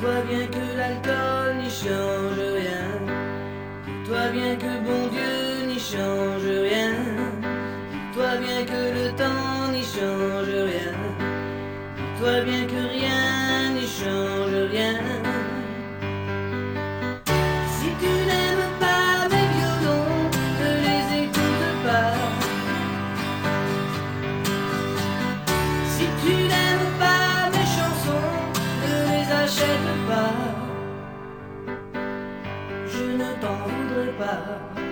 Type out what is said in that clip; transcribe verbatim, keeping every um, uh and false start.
Dis-toi bien que l'alcool n'y change rien. Dis-toi bien que bon Dieu n'y change rien. Dis-toi bien que le temps n'y change rien. Dis-toi bien que rien n'y change rien. Si tu n'aimes pas mes violons, ne les écoute pas. Si tu n'aimes pas mes chansons, ne les achète pas. Je ne t'en voudrais pas.